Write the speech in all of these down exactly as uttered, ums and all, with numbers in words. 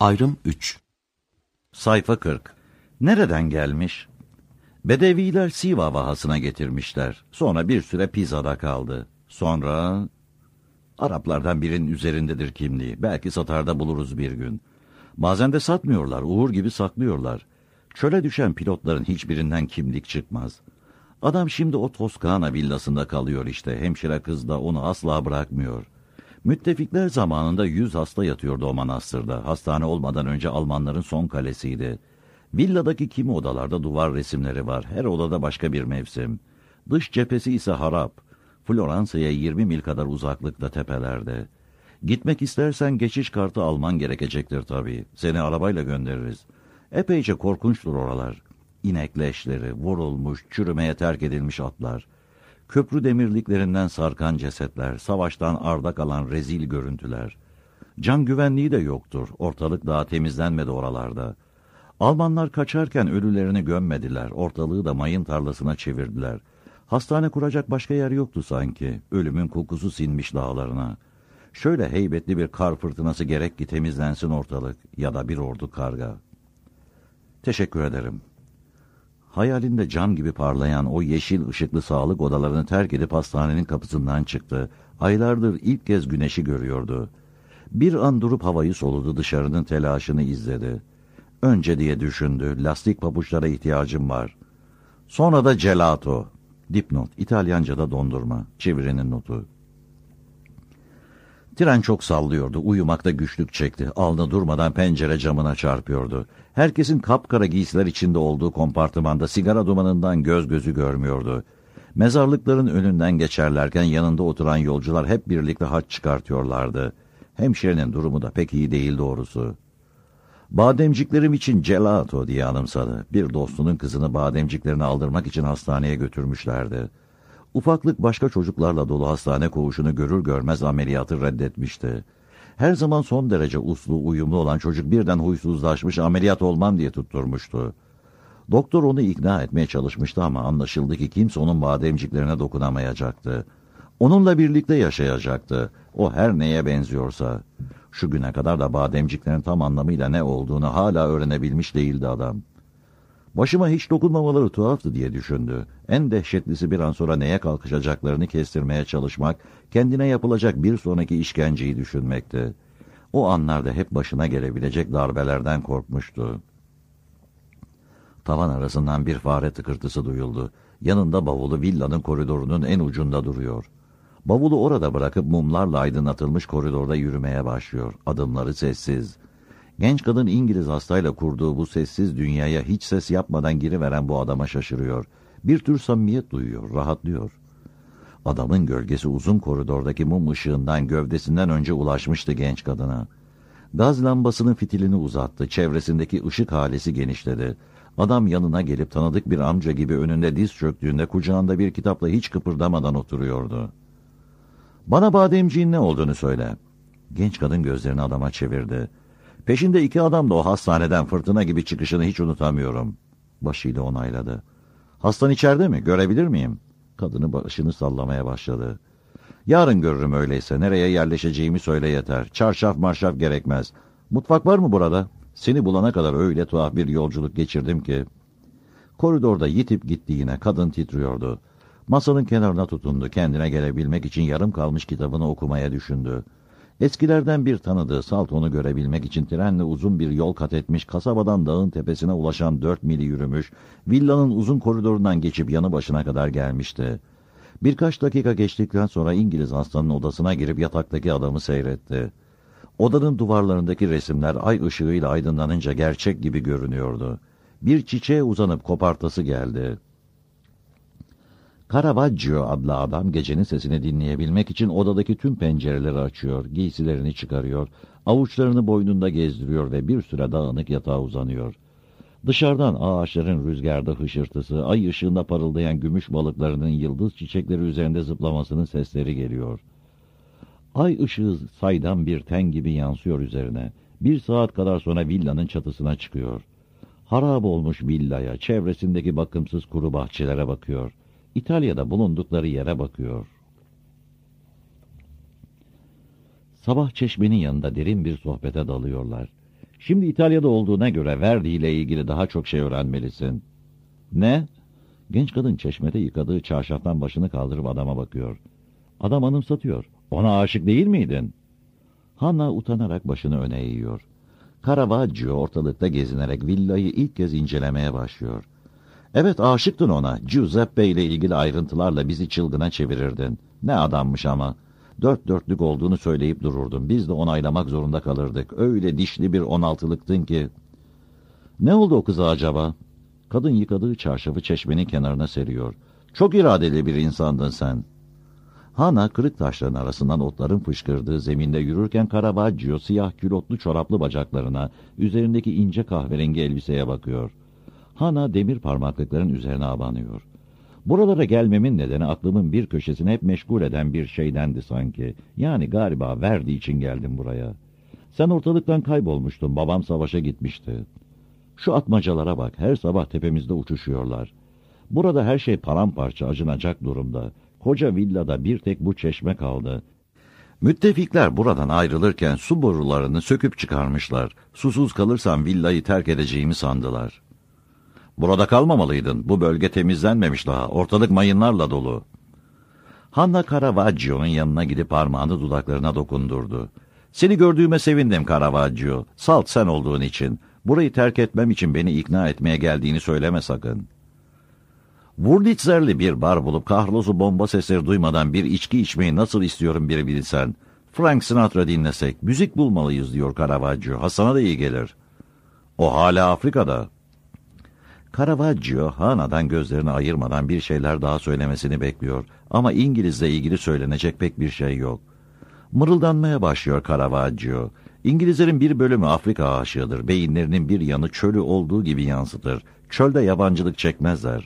Ayrım üç. Sayfa kırk. Nereden gelmiş? Bedeviler Siva vahasına getirmişler. Sonra bir süre Pisa'da kaldı. Sonra... Araplardan birinin üzerindedir kimliği. Belki satarda buluruz bir gün. Bazen de satmıyorlar, uğur gibi saklıyorlar. Çöle düşen pilotların hiçbirinden kimlik çıkmaz. Adam şimdi o Toskana villasında kalıyor işte. Hemşire kız da onu asla bırakmıyor. Müttefikler zamanında yüz hasta yatıyordu o manastırda. Hastane olmadan önce Almanların son kalesiydi. Villadaki kimi odalarda duvar resimleri var. Her odada başka bir mevsim. Dış cephesi ise harap. Floransa'ya yirmi mil kadar uzaklıkta tepelerde. Gitmek istersen geçiş kartı alman gerekecektir tabii. Seni arabayla göndeririz. Epeyce korkunçtur oralar. İnek leşleri, vurulmuş, çürümeye terk edilmiş atlar. Köprü demirliklerinden sarkan cesetler, savaştan arda kalan rezil görüntüler. Can güvenliği de yoktur. Ortalık daha temizlenmedi oralarda. Almanlar kaçarken ölülerini gömmediler. Ortalığı da mayın tarlasına çevirdiler. Hastane kuracak başka yer yoktu sanki. Ölümün kokusu sinmiş dağlarına. Şöyle heybetli bir kar fırtınası gerek ki temizlensin ortalık ya da bir ordu karga. Teşekkür ederim. Hayalinde cam gibi parlayan o yeşil ışıklı sağlık odalarını terk edip hastanenin kapısından çıktı. Aylardır ilk kez güneşi görüyordu. Bir an durup havayı soludu, dışarının telaşını izledi. Önce diye düşündü, lastik pabuçlara ihtiyacım var. Sonra da gelato. Dipnot, İtalyanca'da dondurma. Çevirinin notu. Tren çok sallıyordu, uyumakta güçlük çekti. Alnı durmadan pencere camına çarpıyordu. Herkesin kapkara giysiler içinde olduğu kompartımanda sigara dumanından göz gözü görmüyordu. Mezarlıkların önünden geçerlerken yanında oturan yolcular hep birlikte haç çıkartıyorlardı. Hemşirenin durumu da pek iyi değil doğrusu. Bademciklerim için gelato diye anımsadı. Bir dostunun kızını bademciklerini aldırmak için hastaneye götürmüşlerdi. Ufaklık başka çocuklarla dolu hastane koğuşunu görür görmez ameliyatı reddetmişti. Her zaman son derece uslu, uyumlu olan çocuk birden huysuzlaşmış, ameliyat olmam diye tutturmuştu. Doktor onu ikna etmeye çalışmıştı ama anlaşıldı ki kimse onun bademciklerine dokunamayacaktı. Onunla birlikte yaşayacaktı. O her neye benziyorsa. Şu güne kadar da bademciklerin tam anlamıyla ne olduğunu hala öğrenebilmiş değildi adam. Başıma hiç dokunmamaları tuhaftı diye düşündü. En dehşetlisi bir an sonra neye kalkışacaklarını kestirmeye çalışmak, kendine yapılacak bir sonraki işkenceyi düşünmekti. O anlarda hep başına gelebilecek darbelerden korkmuştu. Tavan arasından bir fare tıkırtısı duyuldu. Yanında bavulu villanın koridorunun en ucunda duruyor. Bavulu orada bırakıp mumlarla aydınlatılmış koridorda yürümeye başlıyor. Adımları sessiz. Genç kadın İngiliz hastayla kurduğu bu sessiz dünyaya hiç ses yapmadan giriveren bu adama şaşırıyor. Bir tür samimiyet duyuyor, rahatlıyor. Adamın gölgesi uzun koridordaki mum ışığından gövdesinden önce ulaşmıştı genç kadına. Gaz lambasının fitilini uzattı, çevresindeki ışık halesi genişledi. Adam yanına gelip tanıdık bir amca gibi önünde diz çöktüğünde kucağında bir kitapla hiç kıpırdamadan oturuyordu. ''Bana bademciğin ne olduğunu söyle.'' Genç kadın gözlerini adama çevirdi. ''Peşinde iki adam da o hastaneden fırtına gibi çıkışını hiç unutamıyorum.'' Başıyla onayladı. ''Hastan içeride mi? Görebilir miyim?'' Kadını başını sallamaya başladı. ''Yarın görürüm öyleyse. Nereye yerleşeceğimi söyle yeter. Çarşaf marşaf gerekmez. Mutfak var mı burada? Seni bulana kadar öyle tuhaf bir yolculuk geçirdim ki.'' Koridorda yitip gitti yine. Kadın titriyordu. Masanın kenarına tutundu. Kendine gelebilmek için yarım kalmış kitabını okumaya düşündü. Eskilerden bir tanıdığı Salton'u görebilmek için trenle uzun bir yol kat etmiş, kasabadan dağın tepesine ulaşan dört mili yürümüş, villanın uzun koridorundan geçip yanı başına kadar gelmişti. Birkaç dakika geçtikten sonra İngiliz hastanın odasına girip yataktaki adamı seyretti. Odanın duvarlarındaki resimler ay ışığıyla aydınlanınca gerçek gibi görünüyordu. Bir çiçeğe uzanıp kopartası geldi. Caravaggio adlı adam gecenin sesini dinleyebilmek için odadaki tüm pencereleri açıyor, giysilerini çıkarıyor, avuçlarını boynunda gezdiriyor ve bir süre dağınık yatağa uzanıyor. Dışarıdan ağaçların rüzgarda hışırtısı, ay ışığında parıldayan gümüş balıklarının yıldız çiçekleri üzerinde zıplamasının sesleri geliyor. Ay ışığı saydam bir ten gibi yansıyor üzerine. Bir saat kadar sonra villanın çatısına çıkıyor. Harap olmuş villaya, çevresindeki bakımsız kuru bahçelere bakıyor. İtalya'da bulundukları yere bakıyor. Sabah çeşmenin yanında derin bir sohbete dalıyorlar. Şimdi İtalya'da olduğuna göre Verdi ile ilgili daha çok şey öğrenmelisin. Ne? Genç kadın çeşmede yıkadığı çarşaftan başını kaldırıp adama bakıyor. Adam anımsatıyor. Ona aşık değil miydin? Hannah utanarak başını öne eğiyor. Caravaggio ortalıkta gezinerek villayı ilk kez incelemeye başlıyor. Evet, aşıktın ona. Giuseppe ile ilgili ayrıntılarla bizi çılgına çevirirdin. Ne adammış ama. Dört dörtlük olduğunu söyleyip dururdun. Biz de onaylamak zorunda kalırdık. Öyle dişli bir on altılıktın ki. Ne oldu o kıza acaba? Kadın yıkadığı çarşafı çeşmenin kenarına seriyor. Çok iradeli bir insandın sen. Hannah kırık taşların arasından otların fışkırdığı zeminde yürürken Caravaggio siyah külotlu çoraplı bacaklarına, üzerindeki ince kahverengi elbiseye bakıyor. Hannah demir parmaklıkların üzerine abanıyor. Buralara gelmemin nedeni aklımın bir köşesini hep meşgul eden bir şeydendi sanki. Yani galiba Verdi için geldim buraya. Sen ortalıktan kaybolmuştun, babam savaşa gitmişti. Şu atmacalara bak, her sabah tepemizde uçuşuyorlar. Burada her şey paramparça, acınacak durumda. Koca villada bir tek bu çeşme kaldı. Müttefikler buradan ayrılırken su borularını söküp çıkarmışlar. Susuz kalırsam villayı terk edeceğimi sandılar. Burada kalmamalıydın. Bu bölge temizlenmemiş daha. Ortalık mayınlarla dolu. Hannah Caravaggio'nun yanına gidip parmağını dudaklarına dokundurdu. Seni gördüğüme sevindim Caravaggio. Salt sen olduğun için. Burayı terk etmem için beni ikna etmeye geldiğini söyleme sakın. Wurlitzer'li bir bar bulup kahrolusu bomba sesleri duymadan bir içki içmeyi nasıl istiyorum bir bilsen. Frank Sinatra dinlesek, müzik bulmalıyız diyor Caravaggio. Hasan'a da iyi gelir. O hala Afrika'da. Caravaggio, Hannah'dan gözlerini ayırmadan bir şeyler daha söylemesini bekliyor. Ama İngilizle ilgili söylenecek pek bir şey yok. Mırıldanmaya başlıyor Caravaggio. İngilizlerin bir bölümü Afrika aşığıdır. Beyinlerinin bir yanı çölü olduğu gibi yansıtır. Çölde yabancılık çekmezler.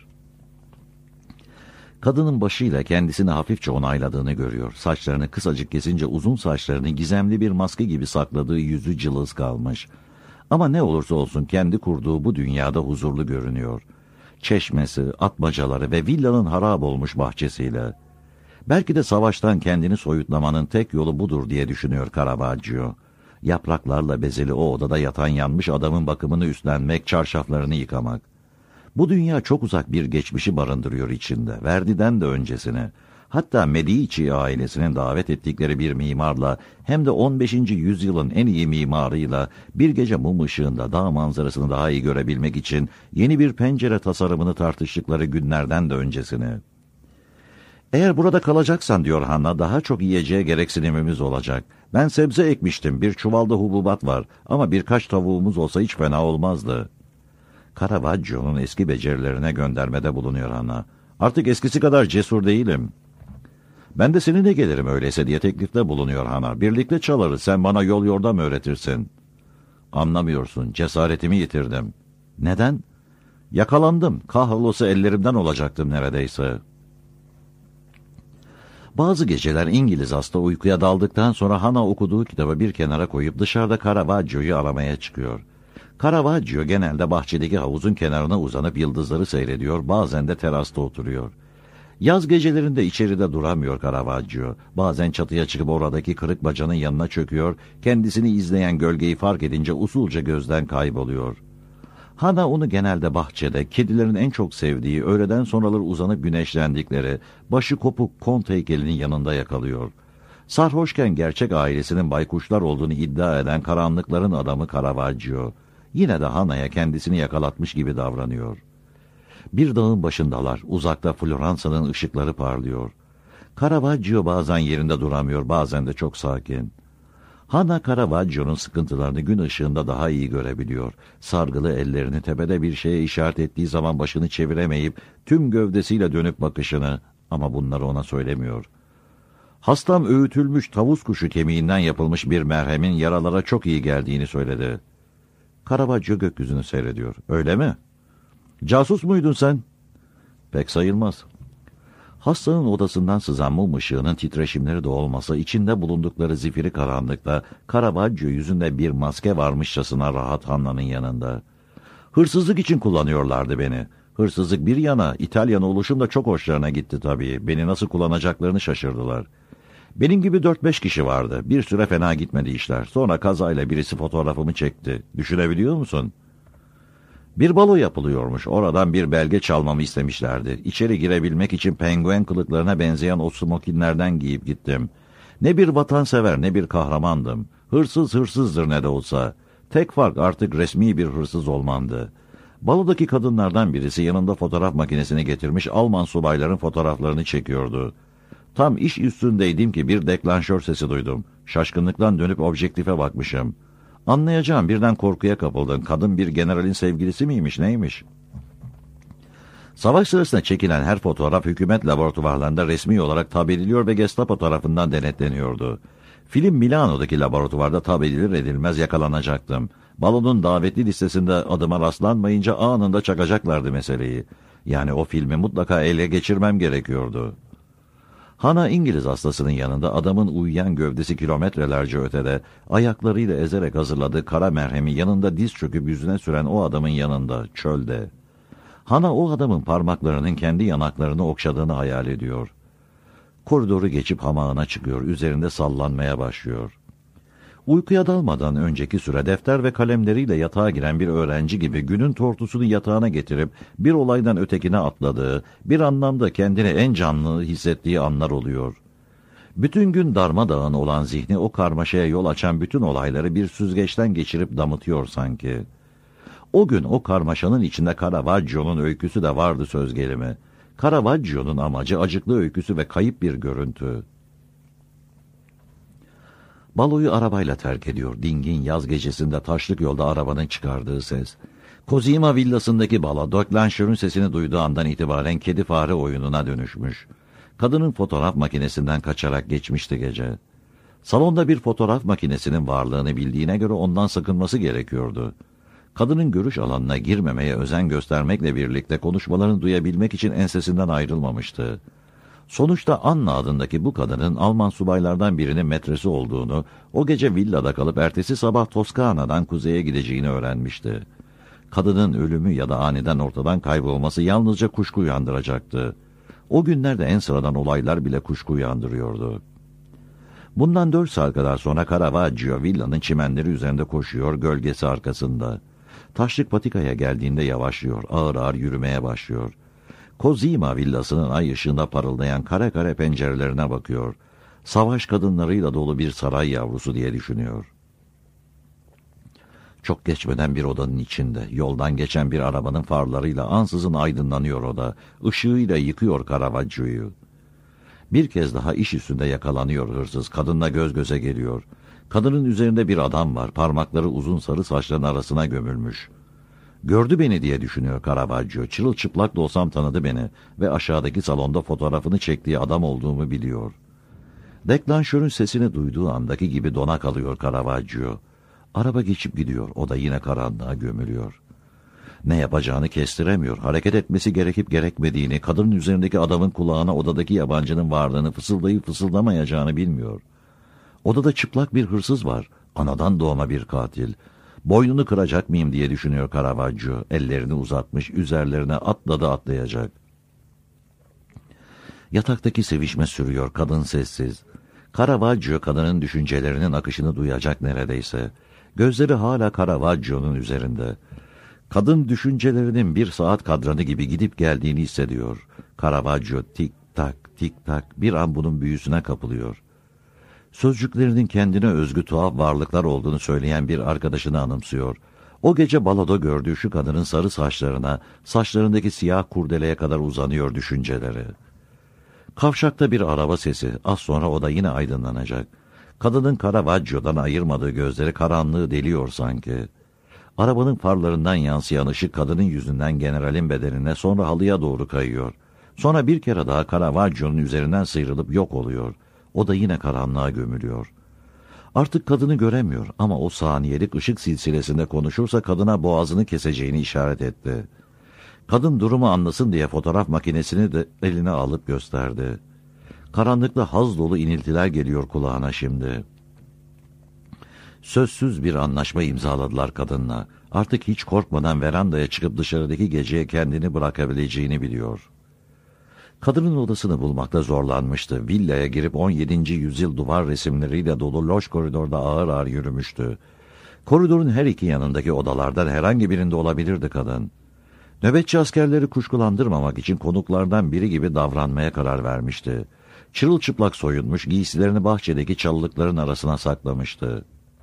Kadının başıyla kendisini hafifçe onayladığını görüyor. Saçlarını kısacık kesince uzun saçlarını gizemli bir maske gibi sakladığı yüzü cılız kalmış. Ama ne olursa olsun kendi kurduğu bu dünyada huzurlu görünüyor. Çeşmesi, atmacaları ve villanın harap olmuş bahçesiyle. Belki de savaştan kendini soyutlamanın tek yolu budur diye düşünüyor Caravaggio. Yapraklarla bezeli o odada yatan yanmış adamın bakımını üstlenmek, çarşaflarını yıkamak. Bu dünya çok uzak bir geçmişi barındırıyor içinde, Verdi'den de öncesine. Hatta Medici ailesinin davet ettikleri bir mimarla hem de on beşinci yüzyılın en iyi mimarıyla bir gece mum ışığında dağ manzarasını daha iyi görebilmek için yeni bir pencere tasarımını tartıştıkları günlerden de öncesine. Eğer burada kalacaksan diyor Hannah, daha çok yiyeceğe gereksinimimiz olacak. Ben sebze ekmiştim, bir çuvalda hububat var ama birkaç tavuğumuz olsa hiç fena olmazdı. Caravaggio'nun eski becerilerine göndermede bulunuyor Hannah. Artık eskisi kadar cesur değilim. Ben de seninle gelirim öyleyse diye teklifte bulunuyor Hannah. Birlikte çalarız, sen bana yol yordam öğretirsin. Anlamıyorsun, cesaretimi yitirdim. Neden? Yakalandım, kahrolası ellerimden olacaktım neredeyse. Bazı geceler İngiliz hasta uykuya daldıktan sonra Hannah okuduğu kitabı bir kenara koyup dışarıda Caravaggio'yu aramaya çıkıyor. Caravaggio genelde bahçedeki havuzun kenarına uzanıp yıldızları seyrediyor, bazen de terasta oturuyor. Yaz gecelerinde içeride duramıyor Caravaggio. Bazen çatıya çıkıp oradaki kırık bacanın yanına çöküyor, kendisini izleyen gölgeyi fark edince usulca gözden kayboluyor. Hannah onu genelde bahçede, kedilerin en çok sevdiği, öğleden sonraları uzanıp güneşlendikleri, başı kopuk kont heykelinin yanında yakalıyor. Sarhoşken gerçek ailesinin baykuşlar olduğunu iddia eden karanlıkların adamı Caravaggio. Yine de Hannah'ya kendisini yakalatmış gibi davranıyor. Bir dağın başındalar, uzakta Floransa'nın ışıkları parlıyor. Caravaggio bazen yerinde duramıyor, bazen de çok sakin. Hannah Caravaggio'nun sıkıntılarını gün ışığında daha iyi görebiliyor. Sargılı ellerini tepede bir şeye işaret ettiği zaman başını çeviremeyip tüm gövdesiyle dönüp bakışını, ama bunları ona söylemiyor. Hastam öğütülmüş tavus kuşu kemiğinden yapılmış bir merhemin yaralara çok iyi geldiğini söyledi. Caravaggio gökyüzünü seyrediyor. Öyle mi? Casus muydun sen? Pek sayılmaz. Hastanın odasından sızan mum ışığının titreşimleri de olmasa içinde bulundukları zifiri karanlıkta Caravaggio yüzünde bir maske varmışçasına rahat Hannah'nın yanında. Hırsızlık için kullanıyorlardı beni. Hırsızlık bir yana, İtalyan oluşum da çok hoşlarına gitti tabii. Beni nasıl kullanacaklarını şaşırdılar. Benim gibi dört beş kişi vardı. Bir süre fena gitmedi işler. Sonra kazayla birisi fotoğrafımı çekti. Düşünebiliyor musun? Bir balo yapılıyormuş. Oradan bir belge çalmamı istemişlerdi. İçeri girebilmek için penguen kılıklarına benzeyen o smokinlerden giyip gittim. Ne bir vatansever ne bir kahramandım. Hırsız hırsızdır ne de olsa. Tek fark artık resmi bir hırsız olmamdı. Balodaki kadınlardan birisi yanında fotoğraf makinesini getirmiş Alman subayların fotoğraflarını çekiyordu. Tam iş üstündeydim ki bir deklanşör sesi duydum. Şaşkınlıktan dönüp objektife bakmışım. Anlayacağım, birden korkuya kapıldın. Kadın bir generalin sevgilisi miymiş, neymiş? Savaş sırasında çekilen her fotoğraf hükümet laboratuvarlarında resmi olarak tab ediliyor ve Gestapo tarafından denetleniyordu. Film Milano'daki laboratuvarda tab edilir edilmez yakalanacaktım. Balonun davetli listesinde adıma rastlanmayınca anında çakacaklardı meseleyi. Yani o filmi mutlaka ele geçirmem gerekiyordu. Hana İngiliz hastasının yanında adamın uyuyan gövdesi kilometrelerce ötede, ayaklarıyla ezerek hazırladığı kara merhemi yanında diz çöküp yüzüne süren o adamın yanında, çölde. Hana o adamın parmaklarının kendi yanaklarını okşadığını hayal ediyor. Koridoru geçip hamağına çıkıyor, üzerinde sallanmaya başlıyor. Uykuya dalmadan önceki süre defter ve kalemleriyle yatağa giren bir öğrenci gibi günün tortusunu yatağına getirip bir olaydan ötekine atladığı, bir anlamda kendini en canlı hissettiği anlar oluyor. Bütün gün darmadağın olan zihni o karmaşaya yol açan bütün olayları bir süzgeçten geçirip damıtıyor sanki. O gün o karmaşanın içinde Caravaggio'nun öyküsü de vardı söz gelimi. Caravaggio'nun amacı acıklı öyküsü ve kayıp bir görüntü. Baloyu arabayla terk ediyor. Dingin yaz gecesinde taşlık yolda arabanın çıkardığı ses. Cosima villasındaki balo, deklanşörün sesini duyduğu andan itibaren kedi fare oyununa dönüşmüş. Kadının fotoğraf makinesinden kaçarak geçmişti gece. Salonda bir fotoğraf makinesinin varlığını bildiğine göre ondan sakınması gerekiyordu. Kadının görüş alanına girmemeye özen göstermekle birlikte konuşmalarını duyabilmek için ensesinden ayrılmamıştı. Sonuçta Anna adındaki bu kadının Alman subaylardan birinin metresi olduğunu, o gece villada kalıp ertesi sabah Toskana'dan kuzeye gideceğini öğrenmişti. Kadının ölümü ya da aniden ortadan kaybolması yalnızca kuşku uyandıracaktı. O günlerde en sıradan olaylar bile kuşku uyandırıyordu. Bundan dört saat kadar sonra Caravaggio villanın çimenleri üzerinde koşuyor, gölgesi arkasında. Taşlık patikaya geldiğinde yavaşlıyor, ağır ağır yürümeye başlıyor. Cosima villasının ay ışığında parıldayan kare kare pencerelerine bakıyor. Savaş kadınlarıyla dolu bir saray yavrusu diye düşünüyor. Çok geçmeden bir odanın içinde, yoldan geçen bir arabanın farlarıyla ansızın aydınlanıyor oda. Işığıyla yıkıyor Caravaggio'yu. Bir kez daha iş üstünde yakalanıyor hırsız. Kadınla göz göze geliyor. Kadının üzerinde bir adam var. Parmakları uzun sarı saçların arasına gömülmüş. Gördü beni diye düşünüyor Caravaggio. Çırılçıplak da olsam tanıdı beni ve aşağıdaki salonda fotoğrafını çektiği adam olduğumu biliyor. Deklanşörün sesini duyduğu andaki gibi dona kalıyor Caravaggio. Araba geçip gidiyor. O da yine karanlığa gömülüyor. Ne yapacağını kestiremiyor. Hareket etmesi gerekip gerekmediğini, kadının üzerindeki adamın kulağına odadaki yabancının varlığını fısıldayıp fısıldamayacağını bilmiyor. Odada çıplak bir hırsız var. Anadan doğma bir katil. Boynunu kıracak mıyım diye düşünüyor Caravaggio. Ellerini uzatmış, üzerlerine atladı atlayacak. Yataktaki sevişme sürüyor, kadın sessiz. Caravaggio kadının düşüncelerinin akışını duyacak neredeyse. Gözleri hala Caravaggio'nun üzerinde. Kadın düşüncelerinin bir saat kadranı gibi gidip geldiğini hissediyor. Caravaggio tik tak tik tak bir an bunun büyüsüne kapılıyor. Sözcüklerinin kendine özgü tuhaf varlıklar olduğunu söyleyen bir arkadaşını anımsıyor. O gece baloda gördüğü şu kadının sarı saçlarına, saçlarındaki siyah kurdeleye kadar uzanıyor düşünceleri. Kavşakta bir araba sesi, az sonra o da yine aydınlanacak. Kadının Caravaggio'dan ayırmadığı gözleri karanlığı deliyor sanki. Arabanın farlarından yansıyan ışık kadının yüzünden generalin bedenine, sonra halıya doğru kayıyor. Sonra bir kere daha Caravaggio'nun üzerinden sıyrılıp yok oluyor. O da yine karanlığa gömülüyor. Artık kadını göremiyor ama o saniyelik ışık silsilesinde konuşursa kadına boğazını keseceğini işaret etti. Kadın durumu anlasın diye fotoğraf makinesini de eline alıp gösterdi. Karanlıkta haz dolu iniltiler geliyor kulağına şimdi. Sözsüz bir anlaşma imzaladılar kadınla. Artık hiç korkmadan verandaya çıkıp dışarıdaki geceye kendini bırakabileceğini biliyor. Kadının odasını bulmakta zorlanmıştı. Villaya girip on yedinci yüzyıl duvar resimleriyle dolu loş koridorda ağır ağır yürümüştü. Koridorun her iki yanındaki odalardan herhangi birinde olabilirdi kadın. Nöbetçi askerleri kuşkulandırmamak için konuklardan biri gibi davranmaya karar vermişti. Çırılçıplak soyunmuş, giysilerini bahçedeki çalılıkların arasına saklamıştı.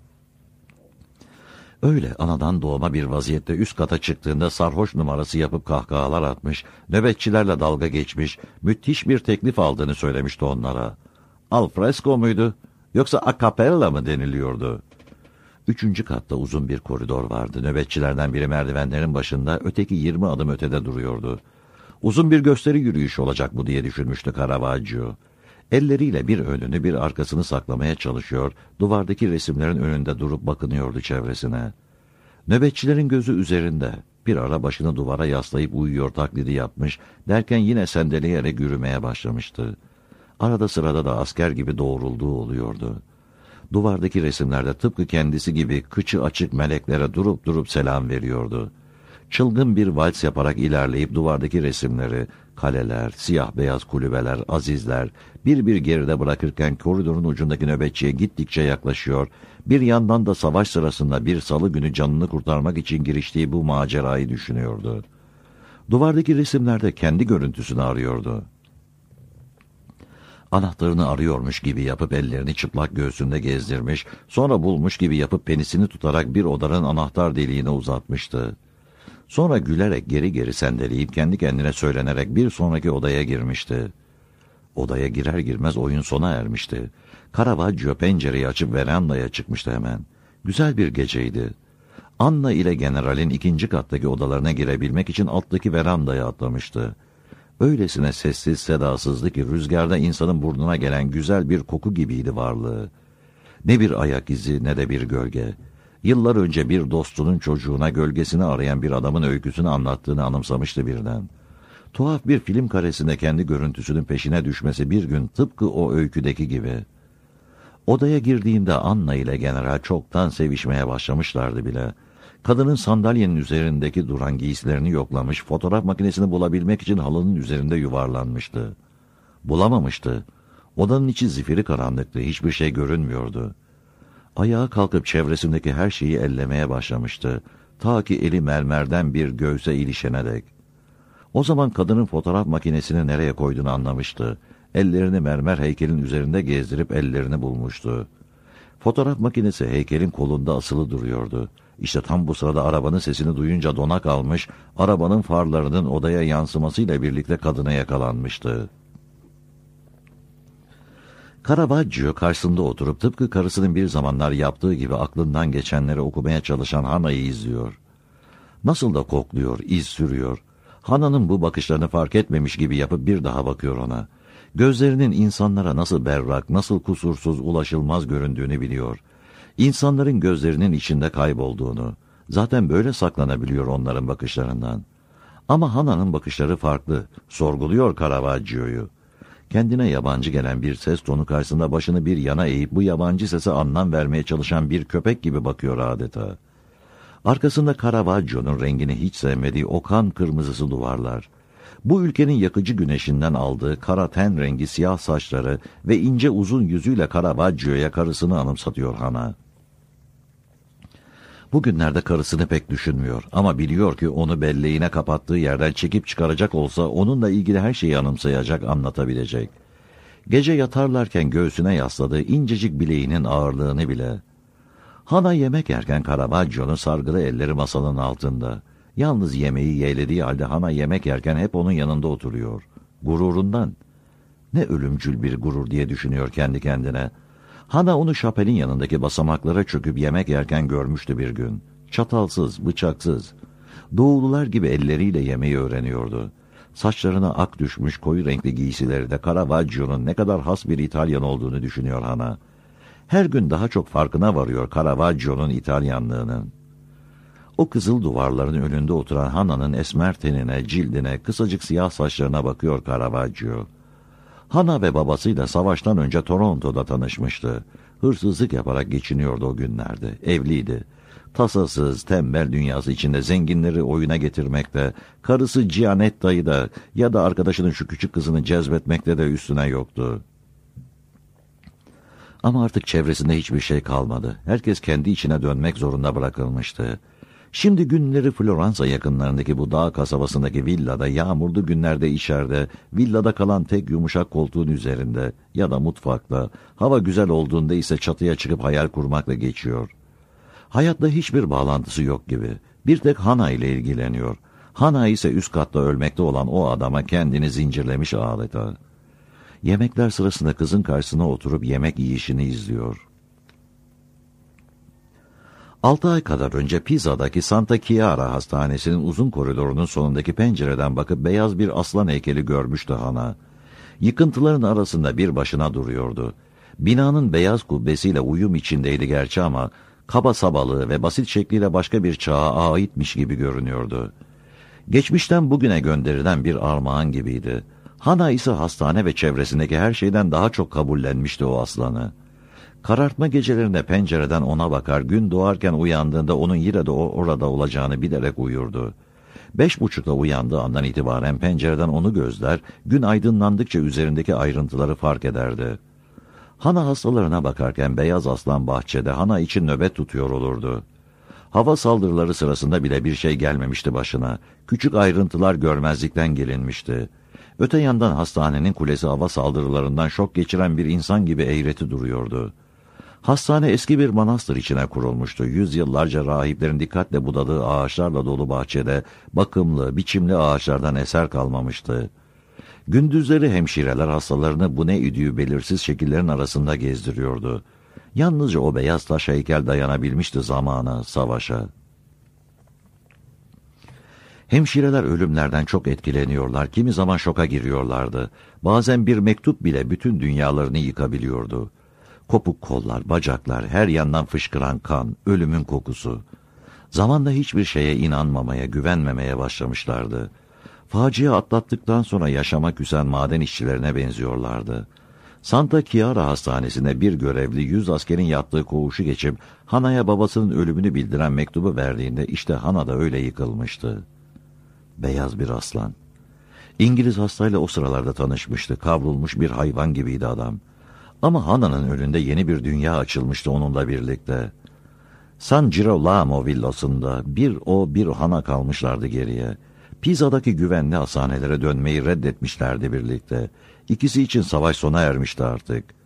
Öyle anadan doğma bir vaziyette üst kata çıktığında sarhoş numarası yapıp kahkahalar atmış, nöbetçilerle dalga geçmiş, müthiş bir teklif aldığını söylemişti onlara. Al fresco muydu, yoksa a cappella mı deniliyordu? Üçüncü katta uzun bir koridor vardı. Nöbetçilerden biri merdivenlerin başında, öteki yirmi adım ötede duruyordu. Uzun bir gösteri yürüyüşü olacak bu diye düşünmüştü Caravaggio. Elleriyle bir önünü bir arkasını saklamaya çalışıyor, duvardaki resimlerin önünde durup bakınıyordu çevresine. Nöbetçilerin gözü üzerinde. Bir ara başını duvara yaslayıp uyuyor taklidi yapmış, derken yine sendeleyerek yürümeye başlamıştı. Arada sırada da asker gibi doğrulduğu oluyordu. Duvardaki resimlerde tıpkı kendisi gibi kıçı açık meleklere durup durup selam veriyordu. Çılgın bir vals yaparak ilerleyip duvardaki resimleri, kaleler, siyah beyaz kulübeler, azizler, bir bir geride bırakırken koridorun ucundaki nöbetçiye gittikçe yaklaşıyor, bir yandan da savaş sırasında bir salı günü canını kurtarmak için giriştiği bu macerayı düşünüyordu. Duvardaki resimlerde kendi görüntüsünü arıyordu. Anahtarını arıyormuş gibi yapıp ellerini çıplak göğsünde gezdirmiş, sonra bulmuş gibi yapıp penisini tutarak bir odanın anahtar deliğine uzatmıştı. Sonra gülerek geri geri sendeleyip kendi kendine söylenerek bir sonraki odaya girmişti. Odaya girer girmez oyun sona ermişti. Caravaggio pencereyi açıp verandaya çıkmıştı hemen. Güzel bir geceydi. Anna ile generalin ikinci kattaki odalarına girebilmek için alttaki verandaya atlamıştı. Öylesine sessiz sedasızdı ki rüzgarda insanın burnuna gelen güzel bir koku gibiydi varlığı. Ne bir ayak izi ne de bir gölge. Yıllar önce bir dostunun çocuğuna gölgesini arayan bir adamın öyküsünü anlattığını anımsamıştı birden. Tuhaf bir film karesinde kendi görüntüsünün peşine düşmesi bir gün tıpkı o öyküdeki gibi. Odaya girdiğinde Anna ile general çoktan sevişmeye başlamışlardı bile. Kadının sandalyenin üzerindeki duran giysilerini yoklamış, fotoğraf makinesini bulabilmek için halının üzerinde yuvarlanmıştı. Bulamamıştı. Odanın içi zifiri karanlıktı, hiçbir şey görünmüyordu. Ayağa kalkıp çevresindeki her şeyi ellemeye başlamıştı. Ta ki eli mermerden bir göğse ilişene dek. O zaman kadının fotoğraf makinesini nereye koyduğunu anlamıştı. Ellerini mermer heykelin üzerinde gezdirip ellerini bulmuştu. Fotoğraf makinesi heykelin kolunda asılı duruyordu. İşte tam bu sırada arabanın sesini duyunca dona kalmış, arabanın farlarının odaya yansımasıyla birlikte kadına yakalanmıştı. Caravaggio karşısında oturup tıpkı karısının bir zamanlar yaptığı gibi aklından geçenleri okumaya çalışan Hana'yı izliyor. Nasıl da kokluyor, iz sürüyor. Hana'nın bu bakışlarını fark etmemiş gibi yapıp bir daha bakıyor ona. Gözlerinin insanlara nasıl berrak, nasıl kusursuz, ulaşılmaz göründüğünü biliyor. İnsanların gözlerinin içinde kaybolduğunu, zaten böyle saklanabiliyor onların bakışlarından. Ama Hana'nın bakışları farklı, sorguluyor Caravaggio'yu. Kendine yabancı gelen bir ses tonu karşısında başını bir yana eğip bu yabancı sese anlam vermeye çalışan bir köpek gibi bakıyor adeta. Arkasında Caravaggio'nun rengini hiç sevmediği o kan kırmızısı duvarlar. Bu ülkenin yakıcı güneşinden aldığı kara ten rengi siyah saçları ve ince uzun yüzüyle Caravaggio'ya karısını anımsatıyor Hana. Bugünlerde karısını pek düşünmüyor ama biliyor ki onu belleğine kapattığı yerden çekip çıkaracak olsa onunla ilgili her şeyi anımsayacak, anlatabilecek. Gece yatarlarken göğsüne yasladığı incecik bileğinin ağırlığını bile. Hana yemek yerken Caravaggio'nun sargılı elleri masanın altında. Yalnız yemeği yeğlediği halde Hana yemek yerken hep onun yanında oturuyor. Gururundan. Ne ölümcül bir gurur diye düşünüyor kendi kendine. Hana onu şapelin yanındaki basamaklara çöküp yemek yerken görmüştü bir gün. Çatalsız, bıçaksız. Doğulular gibi elleriyle yemeği öğreniyordu. Saçlarına ak düşmüş koyu renkli giysileri de Caravaggio'nun ne kadar has bir İtalyan olduğunu düşünüyor Hana. Her gün daha çok farkına varıyor Caravaggio'nun İtalyanlığının. O kızıl duvarların önünde oturan Hana'nın esmer tenine, cildine, kısacık siyah saçlarına bakıyor Caravaggio. Hana ve babasıyla savaştan önce Toronto'da tanışmıştı. Hırsızlık yaparak geçiniyordu o günlerde. Evliydi. Tasasız, tembel dünyası içinde zenginleri oyuna getirmekte, karısı Gianetta'yı da ya da arkadaşının şu küçük kızını cezbetmekte de üstüne yoktu. Ama artık çevresinde hiçbir şey kalmadı. Herkes kendi içine dönmek zorunda bırakılmıştı. Şimdi günleri Floransa yakınlarındaki bu dağ kasabasındaki villada, yağmurlu günlerde içeride, villada kalan tek yumuşak koltuğun üzerinde ya da mutfakta, hava güzel olduğunda ise çatıya çıkıp hayal kurmakla geçiyor. Hayatla hiçbir bağlantısı yok gibi. Bir tek Hana ile ilgileniyor. Hana ise üst katta ölmekte olan o adama kendini zincirlemiş adeta. Yemekler sırasında kızın karşısına oturup yemek yiyişini izliyor. Altı ay kadar önce Pisa'daki Santa Chiara Hastanesi'nin uzun koridorunun sonundaki pencereden bakıp beyaz bir aslan heykeli görmüştü Hana. Yıkıntıların arasında bir başına duruyordu. Binanın beyaz kubbesiyle uyum içindeydi gerçi ama kaba sabalığı ve basit şekliyle başka bir çağa aitmiş gibi görünüyordu. Geçmişten bugüne gönderilen bir armağan gibiydi. Hana ise hastane ve çevresindeki her şeyden daha çok kabullenmişti o aslanı. Karartma gecelerinde pencereden ona bakar, gün doğarken uyandığında onun yine de orada olacağını bilerek uyurdu. Beş buçukta uyandığı andan itibaren pencereden onu gözler, gün aydınlandıkça üzerindeki ayrıntıları fark ederdi. Hana hastalarına bakarken beyaz aslan bahçede Hana için nöbet tutuyor olurdu. Hava saldırıları sırasında bile bir şey gelmemişti başına. Küçük ayrıntılar görmezlikten gelinmişti. Öte yandan hastanenin kulesi hava saldırılarından şok geçiren bir insan gibi eğreti duruyordu. Hastane eski bir manastır içine kurulmuştu. Yüzyıllarca rahiplerin dikkatle budadığı ağaçlarla dolu bahçede bakımlı, biçimli ağaçlardan eser kalmamıştı. Gündüzleri hemşireler hastalarını bu ne idüğü belirsiz şekillerin arasında gezdiriyordu. Yalnızca o beyaz taş heykel dayanabilmişti zamana, savaşa. Hemşireler ölümlerden çok etkileniyorlar, kimi zaman şoka giriyorlardı. Bazen bir mektup bile bütün dünyalarını yıkabiliyordu. Kopuk kollar, bacaklar, her yandan fışkıran kan, ölümün kokusu. Zamanla hiçbir şeye inanmamaya, güvenmemeye başlamışlardı. Facia atlattıktan sonra yaşama küsen maden işçilerine benziyorlardı. Santa Chiara Hastanesi'nde bir görevli yüz askerin yattığı koğuşu geçip Hana'ya babasının ölümünü bildiren mektubu verdiğinde işte Hana da öyle yıkılmıştı. Beyaz bir aslan. İngiliz hastayla o sıralarda tanışmıştı. Kavrulmuş bir hayvan gibiydi adam. Ama Hana'nın önünde yeni bir dünya açılmıştı onunla birlikte. San Girolamo villasında bir o bir Hana kalmışlardı geriye. Pisa'daki güvenli hastanelere dönmeyi reddetmişlerdi birlikte. İkisi için savaş sona ermişti artık.